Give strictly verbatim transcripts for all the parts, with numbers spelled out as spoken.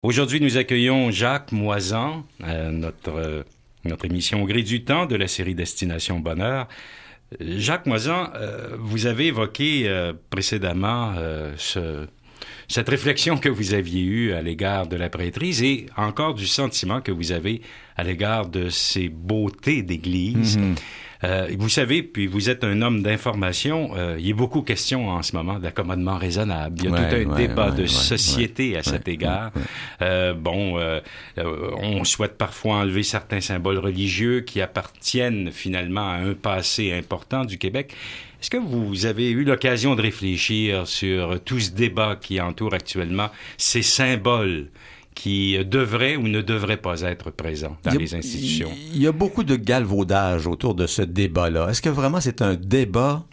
Aujourd'hui, nous accueillons Jacques Moisan, euh, notre, euh, notre émission au gré du temps de la série Destination Bonheur. Jacques Moisan, euh, vous avez évoqué euh, précédemment euh, ce, cette réflexion que vous aviez eue à l'égard de la prêtrise et encore du sentiment que vous avez à l'égard de ces beautés d'église. Mm-hmm. Euh, vous savez, puis vous êtes un homme d'information, euh, il y a beaucoup question en ce moment d'accommodement raisonnable. Il y a ouais, tout un ouais, débat ouais, de ouais, société ouais, à cet ouais, égard. Ouais, ouais. Euh, bon, euh, euh, on souhaite parfois enlever certains symboles religieux qui appartiennent finalement à un passé important du Québec. Est-ce que vous avez eu l'occasion de réfléchir sur tout ce débat qui entoure actuellement ces symboles qui devraient ou ne devraient pas être présents dans a, les institutions? Il y a beaucoup de galvaudage autour de ce débat-là. Est-ce que vraiment c'est un débat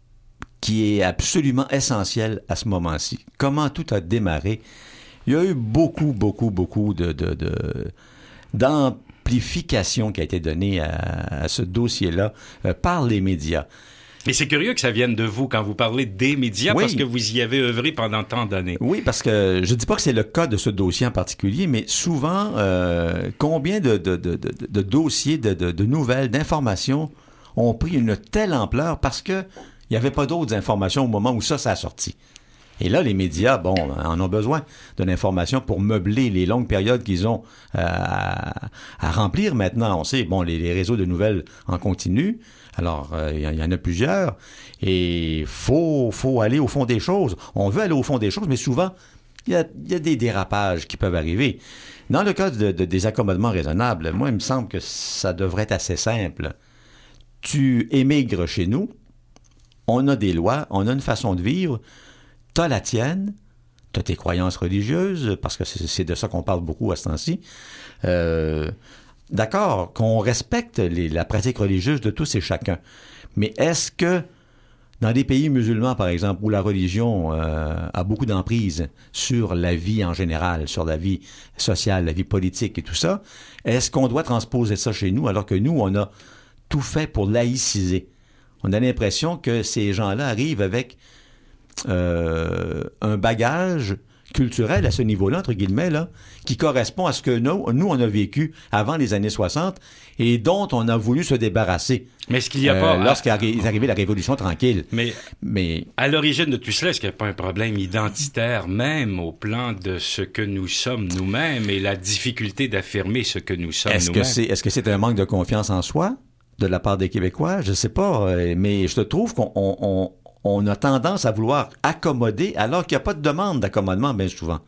qui est absolument essentiel à ce moment-ci? Comment tout a démarré? Il y a eu beaucoup, beaucoup, beaucoup de, de, de, d'amplification qui a été donnée à, à ce dossier-là euh, par les médias. Et c'est curieux que ça vienne de vous quand vous parlez des médias, oui. Parce que vous y avez œuvré pendant tant d'années. Oui, parce que je dis pas que c'est le cas de ce dossier en particulier, mais souvent, euh, combien de, de, de, de, de dossiers, de, de, de nouvelles, d'informations ont pris une telle ampleur parce que il y avait pas d'autres informations au moment où ça, ça a sorti. Et là, les médias, bon, en ont besoin de l'information pour meubler les longues périodes qu'ils ont euh, à, à remplir maintenant. On sait, bon, les, les réseaux de nouvelles en continu. Alors, il euh, y, y en a plusieurs. Et faut, faut aller au fond des choses. On veut aller au fond des choses, mais souvent, il y a, y a des dérapages qui peuvent arriver. Dans le cas de, de, des accommodements raisonnables, moi, il me semble que ça devrait être assez simple. Tu émigres chez nous, on a des lois, on a une façon de vivre. T'as la tienne, t'as tes croyances religieuses, parce que c'est, c'est de ça qu'on parle beaucoup à ce temps-ci. Euh, d'accord, qu'on respecte les, la pratique religieuse de tous et chacun. Mais est-ce que, dans des pays musulmans, par exemple, où la religion euh, a beaucoup d'emprise sur la vie en général, sur la vie sociale, la vie politique et tout ça, est-ce qu'on doit transposer ça chez nous, alors que nous, on a tout fait pour laïciser? On a l'impression que ces gens-là arrivent avec Euh, un bagage culturel à ce niveau-là, entre guillemets, là, qui correspond à ce que nous, nous, on a vécu avant les années soixante et dont on a voulu se débarrasser. Mais est-ce qu'il y a euh, pas... Lorsqu'est arrivée la Révolution tranquille. Mais, mais à l'origine de tout cela, est-ce qu'il n'y a pas un problème identitaire même au plan de ce que nous sommes nous-mêmes et la difficulté d'affirmer ce que nous sommes est-ce nous-mêmes? Que c'est, est-ce que c'est un manque de confiance en soi de la part des Québécois? Je sais pas, mais je te trouve qu'on... On, on, on a tendance à vouloir accommoder alors qu'il n'y a pas de demande d'accommodement bien souvent.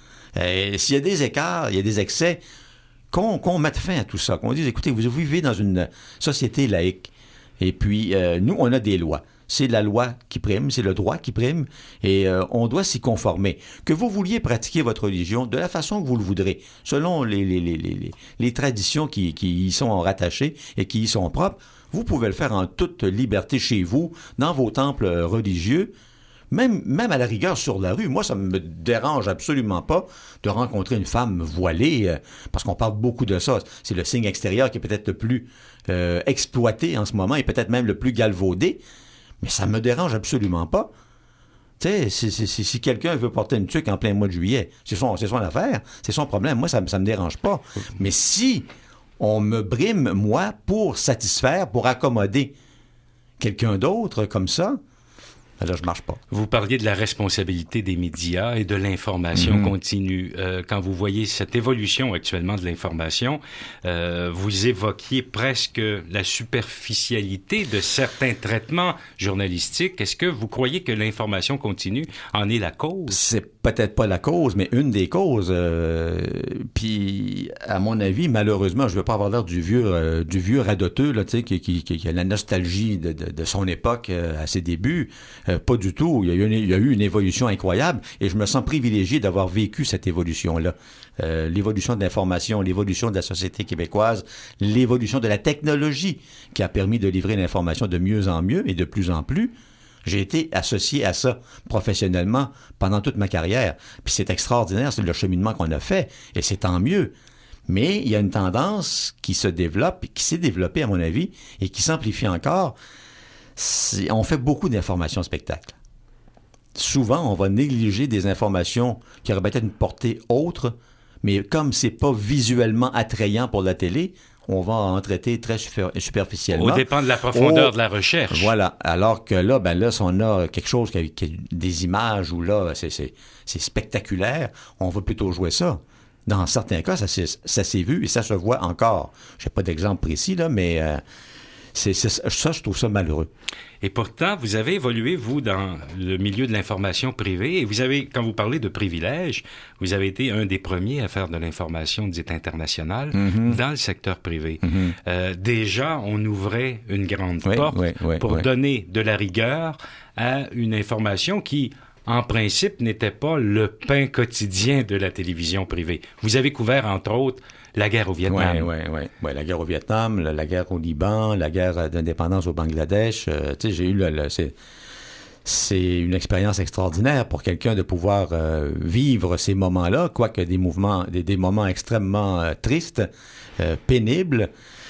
Et s'il y a des écarts, il y a des excès, qu'on, qu'on mette fin à tout ça, qu'on dise, écoutez, vous vivez dans une société laïque, et puis euh, nous, on a des lois. C'est la loi qui prime, c'est le droit qui prime, et euh, on doit s'y conformer. Que vous vouliez pratiquer votre religion de la façon que vous le voudrez, selon les, les, les, les, les traditions qui, qui y sont rattachées et qui y sont propres, vous pouvez le faire en toute liberté chez vous, dans vos temples religieux, même, même à la rigueur sur la rue. Moi, ça me dérange absolument pas de rencontrer une femme voilée, euh, parce qu'on parle beaucoup de ça. C'est le signe extérieur qui est peut-être le plus euh, exploité en ce moment et peut-être même le plus galvaudé, mais ça me dérange absolument pas. Tu sais, si, si, si, si quelqu'un veut porter une tuque en plein mois de juillet, c'est son, c'est son affaire, c'est son problème. Moi, ça, ça me dérange pas. Mais si on me brime, moi, pour satisfaire, pour accommoder quelqu'un d'autre comme ça, là, je marche pas. Vous parliez de la responsabilité des médias et de l'information mmh. continue. Euh, quand vous voyez cette évolution actuellement de l'information, euh, vous évoquiez presque la superficialité de certains traitements journalistiques. Est-ce que vous croyez que l'information continue en est la cause? C'est peut-être pas la cause, mais une des causes. Euh, puis, à mon avis, malheureusement, je veux pas avoir l'air du vieux, euh, du vieux radoteux, là, tu sais, qui, qui, qui a la nostalgie de, de, de son époque euh, à ses débuts. Euh, pas du tout. Il y, a eu une, il y a eu une évolution incroyable et je me sens privilégié d'avoir vécu cette évolution-là. Euh, l'évolution de l'information, l'évolution de la société québécoise, l'évolution de la technologie qui a permis de livrer l'information de mieux en mieux et de plus en plus. J'ai été associé à ça professionnellement pendant toute ma carrière. Puis c'est extraordinaire, c'est le cheminement qu'on a fait et c'est tant mieux. Mais il y a une tendance qui se développe, qui s'est développée à mon avis et qui s'amplifie encore. C'est, on fait beaucoup d'informations spectacles. Souvent, on va négliger des informations qui auraient peut-être une portée autre, Mais comme c'est pas visuellement attrayant pour la télé, on va en traiter très super- superficiellement. Au dépend de la profondeur Au... de la recherche. Voilà. Alors que là, ben là, si on a quelque chose qui a, qui a des images où là, c'est, c'est, c'est spectaculaire, on va plutôt jouer ça. Dans certains cas, ça s'est, ça s'est vu et ça se voit encore. Je n'ai pas d'exemple précis, là, mais euh, c'est, c'est, ça, je trouve ça malheureux. Et pourtant, vous avez évolué, vous, dans le milieu de l'information privée, et vous avez, quand vous parlez de privilèges, vous avez été un des premiers à faire de l'information dite internationale mm-hmm. dans le secteur privé. Mm-hmm. Euh, déjà, on ouvrait une grande oui, porte oui, oui, pour oui. donner de la rigueur à une information qui, en principe, n'était pas le pain quotidien de la télévision privée. Vous avez couvert, entre autres, la guerre au Vietnam. Oui, oui, oui. Ouais, la guerre au Vietnam, la, la guerre au Liban, la guerre d'indépendance au Bangladesh. Euh, tu sais, j'ai eu le, le c'est, c'est une expérience extraordinaire pour quelqu'un de pouvoir euh, vivre ces moments-là, quoique des mouvements, des, des moments extrêmement euh, tristes, euh, pénibles.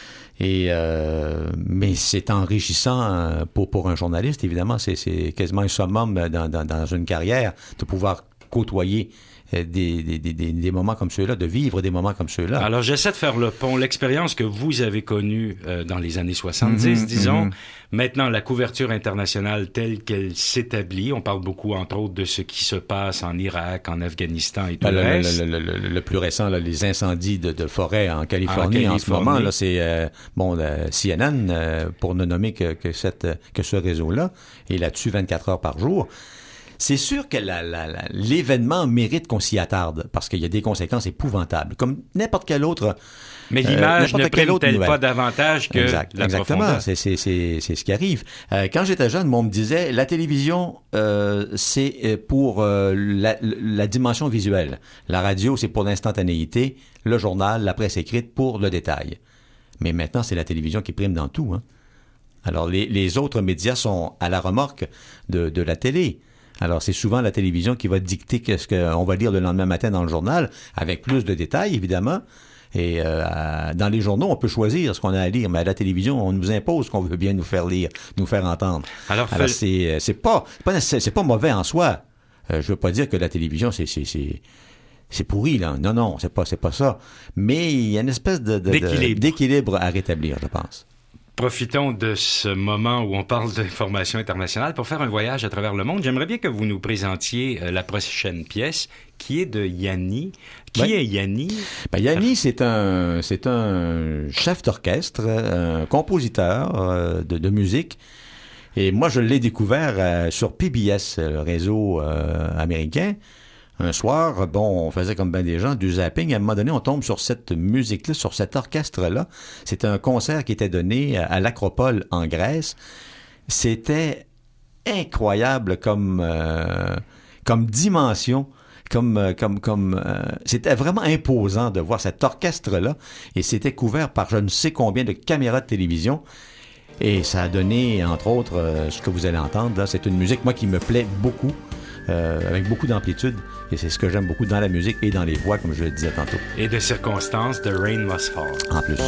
Et euh, mais c'est enrichissant euh, pour pour un journaliste. Évidemment, c'est c'est quasiment un summum dans dans, dans une carrière de pouvoir côtoyer Des, des, des, des moments comme ceux-là, de vivre des moments comme ceux-là. Alors, j'essaie de faire le pont. L'expérience que vous avez connue euh, dans les années soixante-dix, mm-hmm, disons, mm-hmm. Maintenant, la couverture internationale telle qu'elle s'établit, on parle beaucoup, entre autres, de ce qui se passe en Irak, en Afghanistan et tout ben, le, le reste. Le, le, le, le plus récent, là, les incendies de, de forêt en Californie, en, Californie. en ce moment, là, c'est euh, bon, la C N N, euh, pour ne nommer que, que, cette, que ce réseau-là, est là-dessus vingt-quatre heures par jour. C'est sûr que la, la, la, l'événement mérite qu'on s'y attarde, parce qu'il y a des conséquences épouvantables, comme n'importe quel autre. Mais l'image euh, ne prime-t-elle pas davantage que exact, la exactement, profondeur? c'est, c'est, c'est, c'est ce qui arrive. Euh, quand j'étais jeune, moi, on me disait, la télévision, euh, c'est pour euh, la, la dimension visuelle. La radio, c'est pour l'instantanéité. Le journal, la presse écrite, pour le détail. Mais maintenant, c'est la télévision qui prime dans tout. Hein. Alors, les, les autres médias sont à la remorque de, de la télé. Alors, c'est souvent la télévision qui va dicter ce qu'on va lire le lendemain matin dans le journal, avec plus de détails, évidemment. Et euh, dans les journaux, on peut choisir ce qu'on a à lire, mais à la télévision, on nous impose ce qu'on veut bien nous faire lire, nous faire entendre. Alors, Alors fait... c'est, c'est pas, c'est pas, c'est pas mauvais en soi. Euh, je veux pas dire que la télévision, c'est, c'est, c'est, c'est pourri, là. Non, non, c'est pas, c'est pas ça. Mais il y a une espèce de, de, d'équilibre. de, d'équilibre à rétablir, je pense. Profitons de ce moment où on parle d'information internationale pour faire un voyage à travers le monde. J'aimerais bien que vous nous présentiez euh, la prochaine pièce, qui est de Yanni. Qui ben, est Yanni? Ben Yanni, c'est un, c'est un chef d'orchestre, un compositeur euh, de, de musique. Et moi, je l'ai découvert euh, sur P B S, le réseau euh, américain. Un soir, bon, on faisait comme bien des gens du zapping. À un moment donné, on tombe sur cette musique-là, sur cet orchestre-là. C'était un concert qui était donné à l'Acropole en Grèce. C'était incroyable comme euh, comme dimension, comme comme comme. Euh, c'était vraiment imposant de voir cet orchestre-là. Et c'était couvert par je ne sais combien de caméras de télévision. Et ça a donné, entre autres, euh, ce que vous allez entendre. Là, c'est une musique, moi, qui me plaît beaucoup. Euh, avec beaucoup d'amplitude, et c'est ce que j'aime beaucoup dans la musique et dans les voix, comme je le disais tantôt. Et de circonstances, The Rain Must Fall. En plus.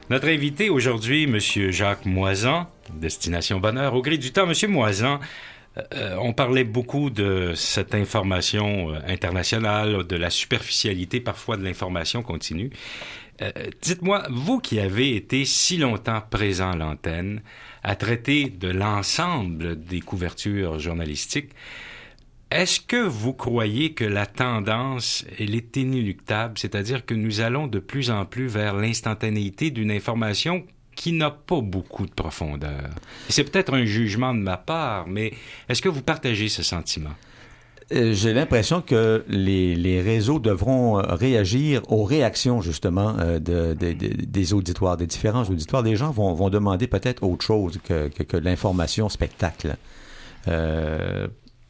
Notre invité aujourd'hui, M. Jacques Moisan, Destination Bonheur. Au gré du temps, M. Moisan, euh, on parlait beaucoup de cette information internationale, de la superficialité parfois de l'information continue. Euh, dites-moi, vous qui avez été si longtemps présent à l'antenne, à traiter de l'ensemble des couvertures journalistiques, est-ce que vous croyez que la tendance, elle est inéluctable, c'est-à-dire que nous allons de plus en plus vers l'instantanéité d'une information qui n'a pas beaucoup de profondeur? Et c'est peut-être un jugement de ma part, mais est-ce que vous partagez ce sentiment? Euh, j'ai l'impression que les, les réseaux devront réagir aux réactions, justement, euh, de, de, de, des auditoires, des différents auditoires. Les gens vont, vont demander peut-être autre chose que, que, que l'information spectacle. Euh,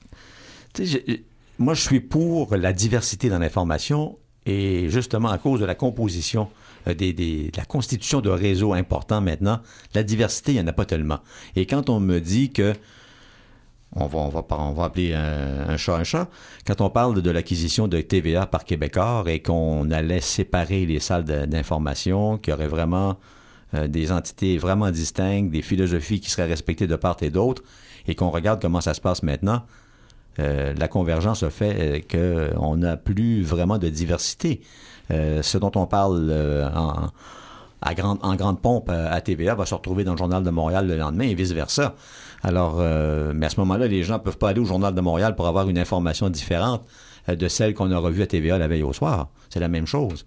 moi, je suis pour la diversité dans l'information et justement à cause de la composition, euh, des, des, de la constitution de réseaux importants maintenant, la diversité, il n'y en a pas tellement. Et quand on me dit que On va, on va, on va appeler un, un chat un chat. Quand on parle de l'acquisition de T V A par Québecor et qu'on allait séparer les salles de, d'information, qu'il y aurait vraiment euh, des entités vraiment distinctes, des philosophies qui seraient respectées de part et d'autre, et qu'on regarde comment ça se passe maintenant, euh, la convergence a fait euh, qu'on n'a plus vraiment de diversité. Euh, ce dont on parle euh, en, à grande, en grande pompe à T V A va se retrouver dans le Journal de Montréal le lendemain et vice-versa. Alors, euh, mais à ce moment-là, les gens ne peuvent pas aller au Journal de Montréal pour avoir une information différente euh, de celle qu'on aura vue à T V A la veille au soir. C'est la même chose.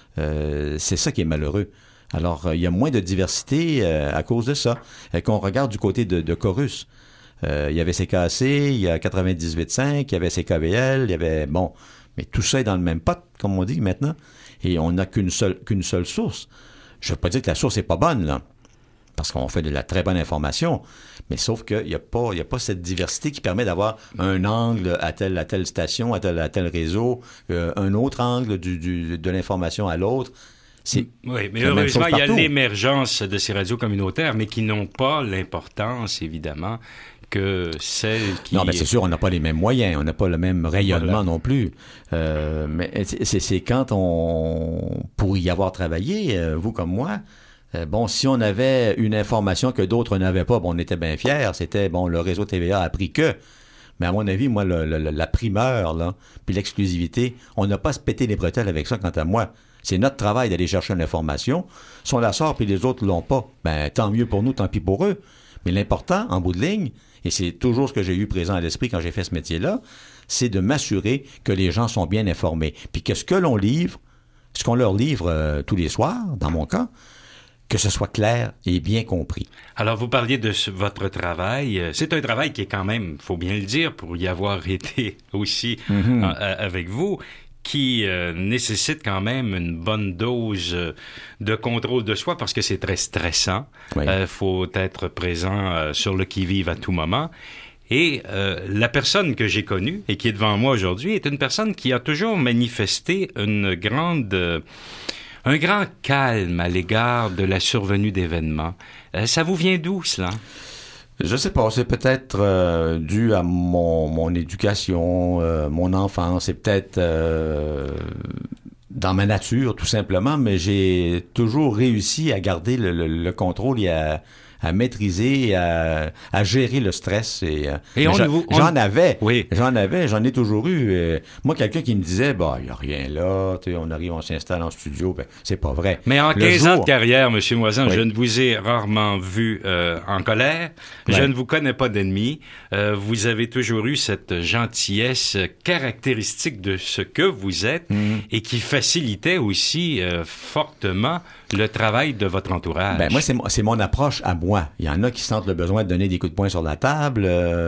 Euh, c'est ça qui est malheureux. Alors, euh, il y a moins de diversité euh, à cause de ça. Et qu'on regarde du côté de, de Corus, euh, il y avait C K A C, il y a quatre-vingt-dix-huit virgule cinq, il y avait C K V L, il y avait... Bon, mais tout ça est dans le même pot, comme on dit maintenant, et on n'a qu'une seule, qu'une seule source. Je ne veux pas dire que la source n'est pas bonne, là, parce qu'on fait de la très bonne information, mais sauf qu'il n'y a pas, il y a pas cette diversité qui permet d'avoir un angle à telle, à telle station, à tel, à tel réseau, euh, un autre angle du, du, de l'information à l'autre. C'est, oui, mais heureusement, il y a l'émergence de ces radios communautaires, mais qui n'ont pas l'importance, évidemment, que celles qui... Non, mais c'est sûr, on n'a pas les mêmes moyens, on n'a pas le même rayonnement voilà. non plus. Euh, mais c'est, c'est quand on... Pour y avoir travaillé, euh, vous comme moi... Bon, si on avait une information que d'autres n'avaient pas, bon, on était bien fiers. C'était, bon, le réseau T V A a appris que. Mais à mon avis, moi, le, le, la primeur, là, puis l'exclusivité, on n'a pas à se péter les bretelles avec ça, quant à moi. C'est notre travail d'aller chercher l'information. Si on la sort puis les autres l'ont pas, ben, tant mieux pour nous, tant pis pour eux. Mais l'important, en bout de ligne, et c'est toujours ce que j'ai eu présent à l'esprit quand j'ai fait ce métier-là, c'est de m'assurer que les gens sont bien informés. Puis que ce que l'on livre, ce qu'on leur livre euh, tous les soirs, dans mon cas, que ce soit clair et bien compris. Alors, vous parliez de ce, votre travail. C'est un travail qui est quand même, faut bien le dire, pour y avoir été aussi mm-hmm. euh, avec vous, qui euh, nécessite quand même une bonne dose de contrôle de soi parce que c'est très stressant. Il oui. euh, faut être présent euh, sur le qui-vive à tout moment. Et euh, la personne que j'ai connue et qui est devant moi aujourd'hui est une personne qui a toujours manifesté une grande... Euh, un grand calme à l'égard de la survenue d'événements. Euh, ça vous vient d'où, cela? Je sais pas, c'est peut-être euh, dû à mon, mon éducation, euh, mon enfance, c'est peut-être euh, dans ma nature, tout simplement, mais j'ai toujours réussi à garder le, le, le contrôle et à... à maîtriser et à, à gérer le stress. Et, et on, j'en, vous, on... j'en avais, oui. j'en avais, j'en ai toujours eu. Euh, moi, quelqu'un qui me disait, bah, il n'y a rien là, on arrive, on s'installe en studio, ben, c'est pas vrai. Mais en le quinze jour... ans de carrière, M. Moisan, oui. je ne vous ai rarement vu euh, en colère. Oui. Je ne vous connais pas d'ennemi. Euh, vous avez toujours eu cette gentillesse caractéristique de ce que vous êtes mmh. et qui facilitait aussi euh, fortement le travail de votre entourage. Ben moi, c'est, c'est mon approche à moi. Il y en a qui sentent le besoin de donner des coups de poing sur la table,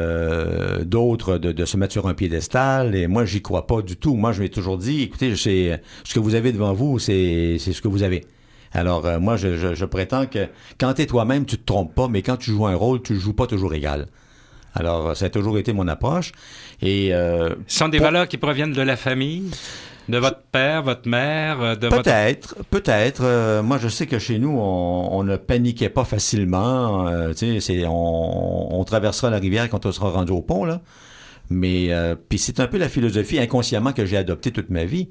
euh, d'autres de, de se mettre sur un piédestal, et moi, j'y crois pas du tout. Moi, je m'ai toujours dit, écoutez, c'est, ce que vous avez devant vous, c'est, c'est ce que vous avez. Alors, euh, moi, je, je, je prétends que quand t'es toi-même, tu te trompes pas, mais quand tu joues un rôle, tu le joues pas toujours égal. Alors, ça a toujours été mon approche. Et euh, Ce sont des pour... valeurs qui proviennent de la famille? De votre père, votre mère, de peut-être, votre... peut-être. Euh, moi, je sais que chez nous, on, on ne paniquait pas facilement. Euh, tu sais, c'est, on, on traversera la rivière quand on sera rendu au pont, là. Mais, euh, puis c'est un peu la philosophie inconsciemment que j'ai adoptée toute ma vie.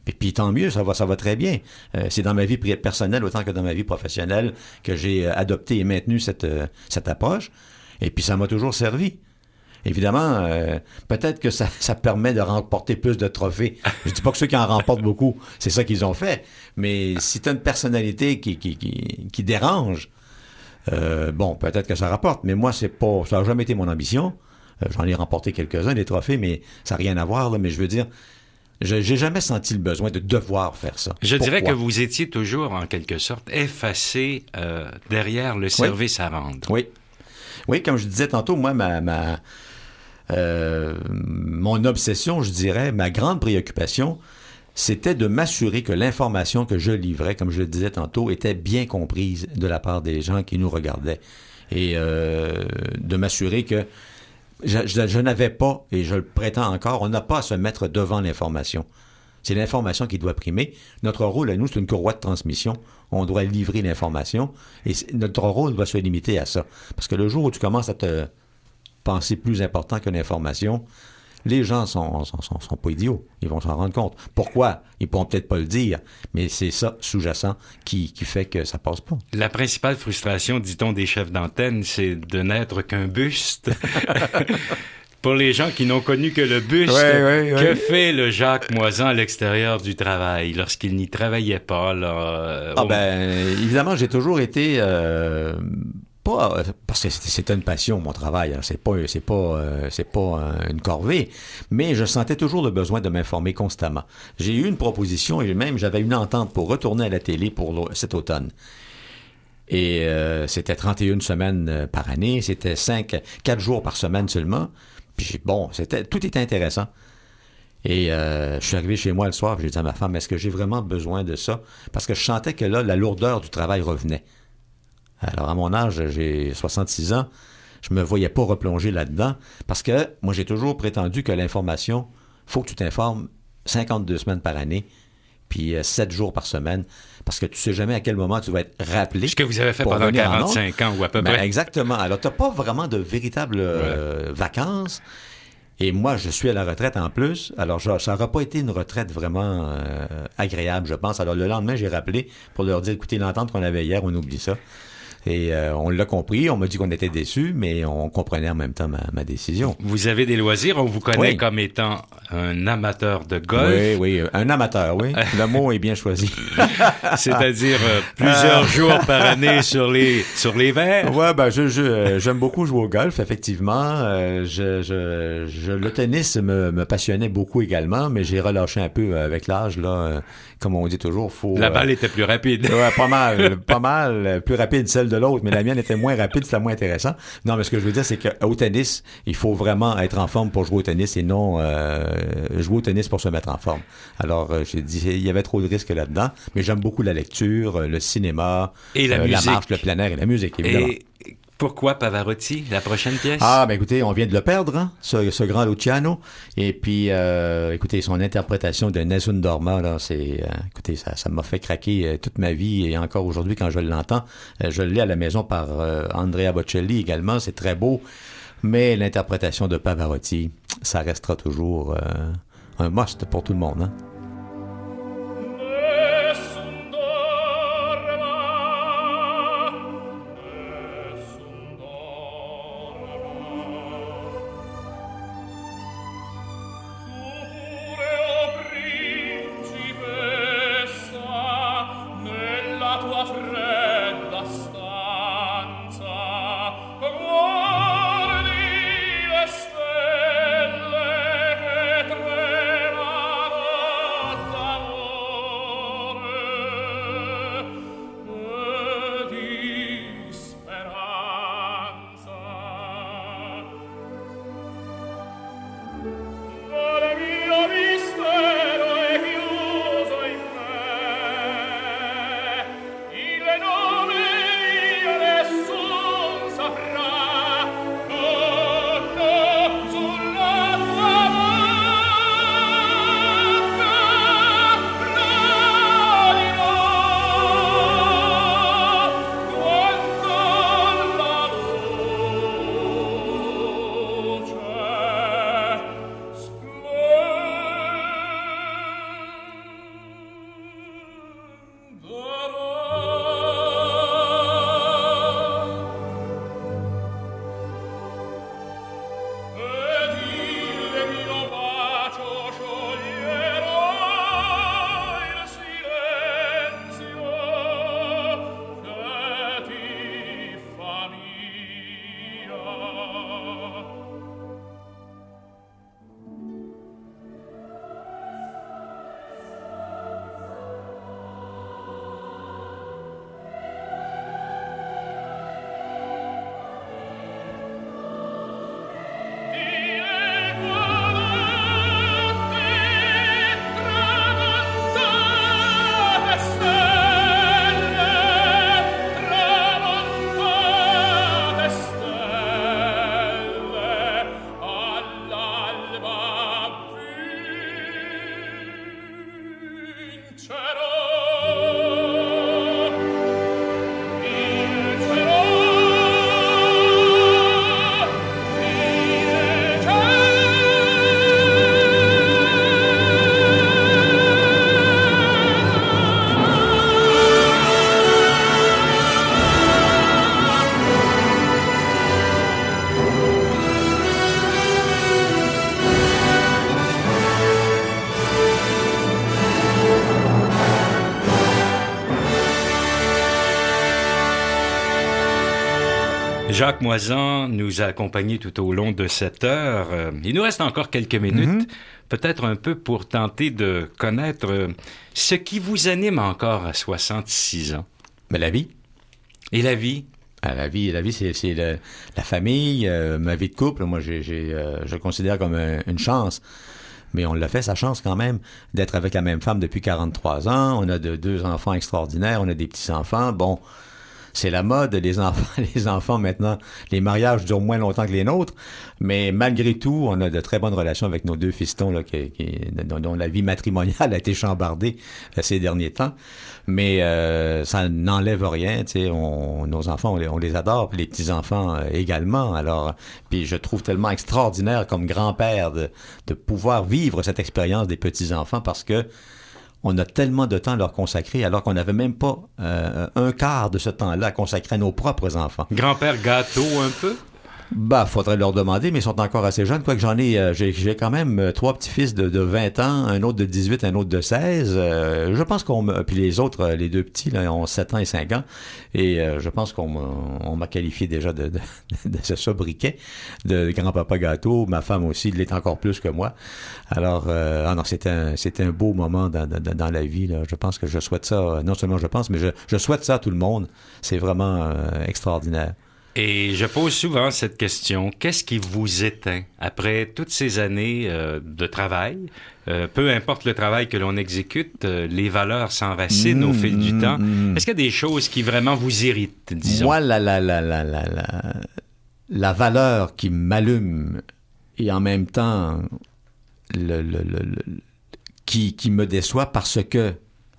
Et puis tant mieux, ça va, ça va très bien. Euh, c'est dans ma vie personnelle autant que dans ma vie professionnelle que j'ai adopté et maintenu cette, euh, cette approche. Et puis ça m'a toujours servi. Évidemment, euh, peut-être que ça, ça permet de remporter plus de trophées. Je dis pas que ceux qui en remportent beaucoup, c'est ça qu'ils ont fait. Mais si tu as une personnalité qui, qui, qui, qui dérange, euh, bon, peut-être que ça rapporte. Mais moi, c'est pas, ça n'a jamais été mon ambition. Euh, j'en ai remporté quelques-uns, des trophées, mais ça n'a rien à voir, là. Mais je veux dire, je j'ai jamais senti le besoin de devoir faire ça. Je Pourquoi? dirais que vous étiez toujours, en quelque sorte, effacé euh, derrière le service oui. à rendre. Oui. Oui, comme je disais tantôt, moi, ma, ma euh, mon obsession, je dirais, ma grande préoccupation, c'était de m'assurer que l'information que je livrais, comme je le disais tantôt, était bien comprise de la part des gens qui nous regardaient. Et euh, de m'assurer que je, je, je n'avais pas, et je le prétends encore, on n'a pas à se mettre devant l'information. C'est l'information qui doit primer. Notre rôle, à nous, c'est une courroie de transmission. On doit livrer l'information. Et notre rôle doit se limiter à ça. Parce que le jour où tu commences à te penser plus important que l'information, les gens sont, sont, sont, sont pas idiots. Ils vont s'en rendre compte. Pourquoi? Ils pourront peut-être pas le dire, mais c'est ça, sous-jacent, qui, qui fait que ça passe pas. La principale frustration, dit-on, des chefs d'antenne, c'est de n'être qu'un buste. Pour les gens qui n'ont connu que le buste, ouais, ouais, ouais. Que fait le Jacques Moisan à l'extérieur du travail lorsqu'il n'y travaillait pas? Là, euh, ah au... ben, évidemment, j'ai toujours été... Euh, pas, parce que c'était une passion, mon travail. Hein. C'est pas, c'est pas, euh, c'est pas une corvée. Mais je sentais toujours le besoin de m'informer constamment. J'ai eu une proposition et même j'avais une entente pour retourner à la télé pour cet automne. Et euh, c'était trente et une semaines par année. C'était cinq, quatre jours par semaine seulement. Puis bon, c'était, tout était intéressant. Et euh, je suis arrivé chez moi le soir, j'ai dit à ma femme, est-ce que j'ai vraiment besoin de ça? Parce que je sentais que là, la lourdeur du travail revenait. Alors, à mon âge, j'ai soixante-six ans, je me voyais pas replonger là-dedans, parce que moi, j'ai toujours prétendu que l'information, faut que tu t'informes cinquante-deux semaines par année, puis euh, sept jours par semaine, parce que tu sais jamais à quel moment tu vas être rappelé. Ce que vous avez fait pendant quarante-cinq ans, ou à peu ben, près. Exactement. Alors, t'as pas vraiment de véritables euh, ouais. vacances. Et moi, je suis à la retraite en plus. Alors, je, ça n'aura pas été une retraite vraiment euh, agréable, je pense. Alors, le lendemain, j'ai rappelé pour leur dire, écoutez, l'entente qu'on avait hier, on oublie ça. Et euh, on l'a compris, on m'a dit qu'on était déçus, mais on comprenait en même temps ma, ma décision. Vous avez des loisirs, on vous connaît oui. comme étant un amateur de golf. Oui, oui, un amateur, oui. Le mot est bien choisi. C'est-à-dire euh, plusieurs ah. jours par année sur les sur les verres. Ouais, ben je, je j'aime beaucoup jouer au golf, effectivement. Euh, je, je, je le tennis me, me passionnait beaucoup également, mais j'ai relâché un peu avec l'âge là. Euh, comme on dit toujours, faut. La balle euh, était plus rapide. Ouais, pas mal, pas mal, plus rapide celle de l'autre, mais la mienne était moins rapide, c'était moins intéressant. Non, mais ce que je veux dire, c'est qu'au tennis, il faut vraiment être en forme pour jouer au tennis et non euh, jouer au tennis pour se mettre en forme. Alors, euh, j'ai dit, il y avait trop de risques là-dedans, mais j'aime beaucoup la lecture, le cinéma, et la, euh, musique. la marche, le plein air et la musique, évidemment. Et pourquoi Pavarotti, la prochaine pièce? Ah, ben écoutez, on vient de le perdre, hein, ce, ce grand Luciano. Et puis, euh, écoutez, son interprétation de Nessun Dorma, là, c'est, euh, écoutez, ça, ça m'a fait craquer euh, toute ma vie et encore aujourd'hui quand je l'entends. Euh, je l'ai à la maison par euh, Andrea Bocelli également, c'est très beau. Mais l'interprétation de Pavarotti, ça restera toujours euh, un must pour tout le monde, hein. Jacques Moisan nous a accompagnés tout au long de cette heure. Il nous reste encore quelques minutes, mm-hmm. peut-être un peu pour tenter de connaître ce qui vous anime encore à soixante-six ans. Mais la vie. Et la vie? Ah, la vie, la vie, c'est, c'est le, la famille, euh, ma vie de couple. Moi, j'ai, j'ai, euh, je le considère comme un, une chance. Mais on l'a fait, sa chance quand même, d'être avec la même femme depuis quarante-trois ans. On a de, deux enfants extraordinaires, on a des petits-enfants. Bon, c'est la mode, les enfants, les enfants maintenant, les mariages durent moins longtemps que les nôtres. Mais malgré tout, on a de très bonnes relations avec nos deux fistons, là, qui, qui, dont, dont la vie matrimoniale a été chambardée euh, ces derniers temps. Mais euh, ça n'enlève rien, tu sais, on, nos enfants, on les, on les adore, puis les petits-enfants euh, également. Alors, puis je trouve tellement extraordinaire comme grand-père de, de pouvoir vivre cette expérience des petits-enfants parce que on a tellement de temps à leur consacrer alors qu'on n'avait même pas euh, un quart de ce temps-là à consacrer à nos propres enfants. Grand-père gâteau un peu? Bah, faudrait leur demander, mais ils sont encore assez jeunes. Quoique j'en ai, euh, j'ai, j'ai quand même euh, trois petits-fils de, de vingt ans, un autre de dix-huit, un autre de seize. Euh, je pense qu'on m'a, puis les autres, euh, les deux petits, là, ont sept ans et cinq ans. Et euh, je pense qu'on m'a, on m'a qualifié déjà de, de, de ce sobriquet de grand-papa gâteau. Ma femme aussi l'est encore plus que moi. Alors, euh, ah non, c'était un, c'était un beau moment dans, dans, dans la vie, là. Je pense que je souhaite ça, non seulement je pense, mais je, je souhaite ça à tout le monde. C'est vraiment euh, extraordinaire. Et je pose souvent cette question, qu'est-ce qui vous éteint après toutes ces années euh, de travail? Euh, peu importe le travail que l'on exécute, euh, les valeurs s'enracinent mmh, au fil du mmh, temps. Mmh. Est-ce qu'il y a des choses qui vraiment vous irritent, disons? Moi, la, la, la, la, la, la, la valeur qui m'allume et en même temps le, le, le, le, qui, qui me déçoit parce que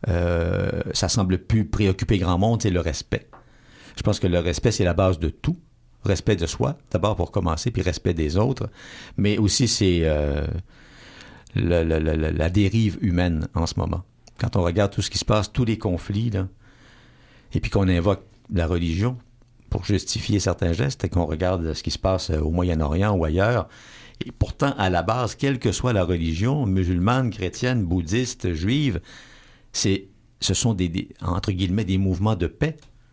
euh, ça semble plus préoccuper grand monde, c'est le respect. Je pense que le respect, c'est la base de tout. Respect de soi, d'abord pour commencer, puis respect des autres. Mais aussi, c'est euh, le, le, le, la dérive humaine en ce moment. Quand on regarde tout ce qui se passe, tous les conflits, là, et puis qu'on invoque la religion pour justifier certains gestes, et qu'on regarde ce qui se passe au Moyen-Orient ou ailleurs, et pourtant, à la base, quelle que soit la religion, musulmane, chrétienne, bouddhiste, juive, c'est, ce sont des, des, entre guillemets, des mouvements de paix.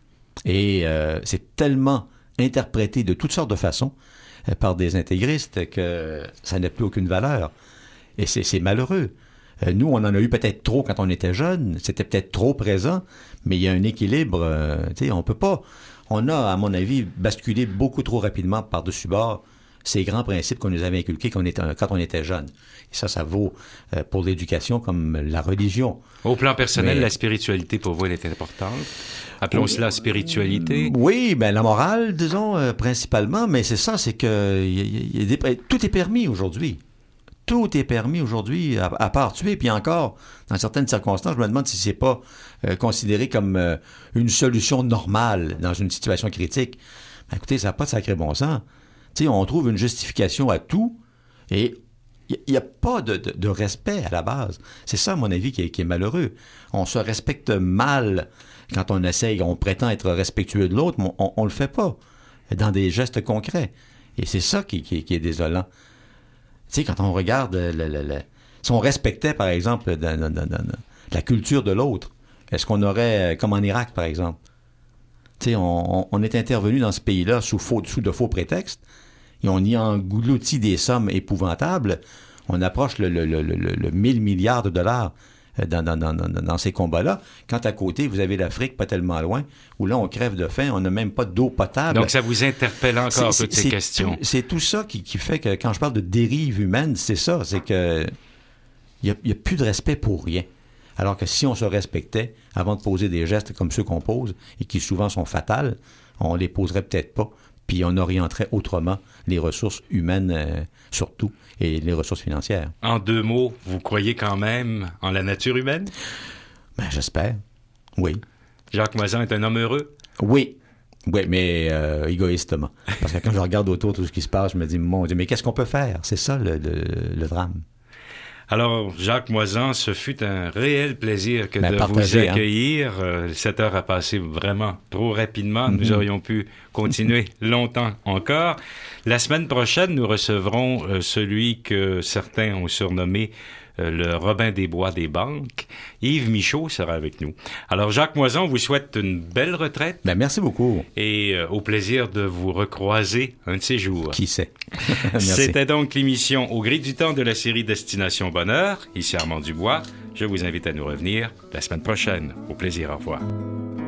Et euh, c'est tellement interprété de toutes sortes de façons euh, par des intégristes que ça n'a plus aucune valeur. Et c'est, c'est malheureux. Euh, nous, on en a eu peut-être trop quand on était jeunes, c'était peut-être trop présent, mais il y a un équilibre. Euh, tu sais, on peut pas... On a, à mon avis, basculé beaucoup trop rapidement par-dessus bord ces grands principes qu'on nous avait inculqués quand on était, quand on était jeune. Et ça, ça vaut euh, pour l'éducation comme la religion. Au plan personnel, mais, la spiritualité, pour vous, elle est importante? Appelons cela spiritualité. Oui, ben la morale, disons, euh, principalement, mais c'est ça, c'est que y a, y a des, tout est permis aujourd'hui. Tout est permis aujourd'hui, à, à part tuer, puis encore, dans certaines circonstances, je me demande si c'est pas euh, considéré comme euh, une solution normale dans une situation critique. Ben, écoutez, ça n'a pas de sacré bon sens. Tu sais, on trouve une justification à tout, et il n'y a pas de, de, de respect à la base. C'est ça, à mon avis, qui est, qui est malheureux. On se respecte mal quand on essaye, on prétend être respectueux de l'autre, mais on ne le fait pas dans des gestes concrets. Et c'est ça qui, qui, qui est désolant. Tu sais, quand on regarde, le, le, le, si on respectait, par exemple, dans, dans, dans, dans la culture de l'autre, est-ce qu'on aurait, comme en Irak, par exemple, tu sais, on, on est intervenu dans ce pays-là sous, faux, sous de faux prétextes, et on y engloutit des sommes épouvantables. On approche le, le, le, le, le mille milliards de dollars dans, dans, dans, dans, dans ces combats-là. Quand à côté, vous avez l'Afrique pas tellement loin, où là, on crève de faim, on n'a même pas d'eau potable. Donc, ça vous interpelle encore, c'est, toutes c'est, ces c'est questions. Tout, c'est tout ça qui, qui fait que, quand je parle de dérive humaine, c'est ça, c'est que il n'y a, a plus de respect pour rien. Alors que si on se respectait, avant de poser des gestes comme ceux qu'on pose, et qui souvent sont fatals, on les poserait peut-être pas, puis on orienterait autrement les ressources humaines, euh, surtout, et les ressources financières. En deux mots, vous croyez quand même en la nature humaine? Ben, j'espère. Oui. Jacques Moisan est un homme heureux? Oui. Oui, mais euh, égoïstement. Parce que quand je regarde autour tout ce qui se passe, je me dis, mon Dieu, mais qu'est-ce qu'on peut faire? C'est ça, le, le, le drame. Alors, Jacques Moisan, ce fut un réel plaisir que ben, de partagez, vous accueillir. Hein. Euh, cette heure a passé vraiment trop rapidement. Mm-hmm. Nous aurions pu continuer longtemps encore. La semaine prochaine, nous recevrons euh, celui que certains ont surnommé euh, le Robin des Bois des banques. Yves Michaud sera avec nous. Alors, Jacques Moison vous souhaite une belle retraite. Ben, merci beaucoup. Et euh, au plaisir de vous recroiser un de ces jours. Qui sait? C'était donc l'émission Au gré du temps de la série Destination Bonheur. Ici Armand Dubois. Je vous invite à nous revenir la semaine prochaine. Au plaisir, au revoir.